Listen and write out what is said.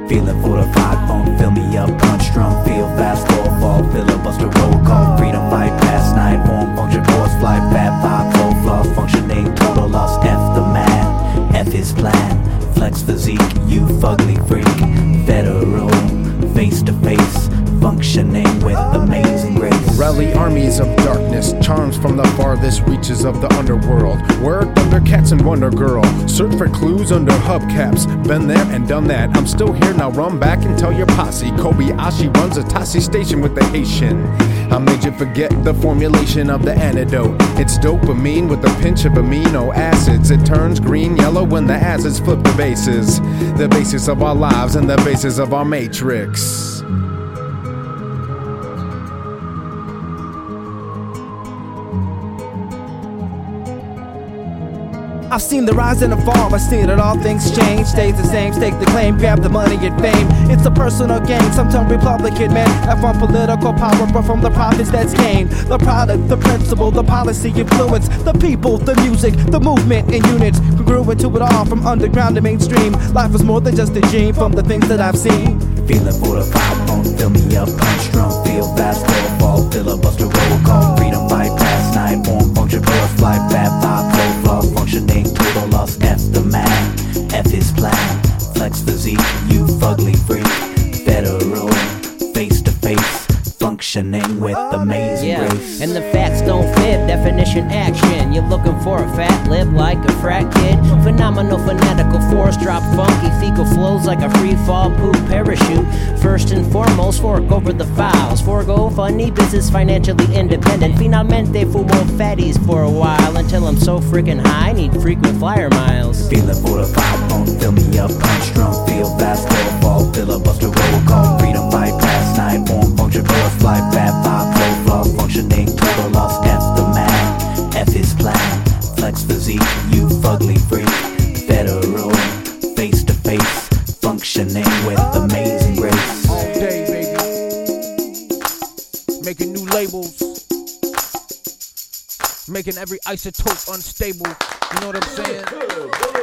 Feeling fortified, funk, fill me up, punch drunk, feel fast, fall, filibuster, roll call, freedom, fight, past night, form, function, course, flight, fat, vibe, flow, floss, functioning, total loss, F the man, F his plan, flex physique, you fugly freak, federal, face to face, functioning with amazing grace. Rally armies of darkness, charms from the farthest reaches of the underworld. Word Thundercats and Wonder Girl, search for clues under hubcaps. Been there and done that, I'm still here now. Run back and tell your posse. Kobayashi runs a Tassi station with the Haitian. I made you forget the formulation of the antidote. It's dopamine with a pinch of amino acids. It turns green, yellow when the acids flip the bases. The basis of our lives and the basis of our matrix. I've seen the rise and the fall, I've seen that all things change. Stays the same, stake the claim, grab the money and fame. It's a personal gain, sometimes Republican men have on political power, but from the profits that's gained. The product, the principle, the policy influence, the people, the music, the movement in units. Grew into it all from underground to mainstream. Life was more than just a dream from the things that I've seen. Feeling fortified, funk, fill me up, punch drunk, feel fast, fall, filibuster, roll call, freedom, fight, past night, form, function, course, flight, fat, vibe, flow, floss, functioning, total loss, F the man, F his plan, flex physique, you fugly freak, federal, face to face, functioning with amazing grace. And the facts don't fit, definition action. You're looking for a fat lip like a frat kid. Phenomenal, fanatical force, drop funky, fecal flows like a free fall poop parachute. First and foremost, fork over the files. Forgo funny business, financially independent. Finalmente fumo fatties for a while until I'm so freaking high, need frequent flyer miles. Feeling fortified, funk, fill me up, punch drunk, feel fast, fall, filibuster, roll call, freedom, fight, past night, form, function, course, flight, fat, vibe, flow, floss, functioning, total loss, F the man, F his plan, flex physique, you fugly freak, federal, face to face, functioning with amazing grace. All day, baby. Making new labels. Making every isotope unstable. You know what I'm saying?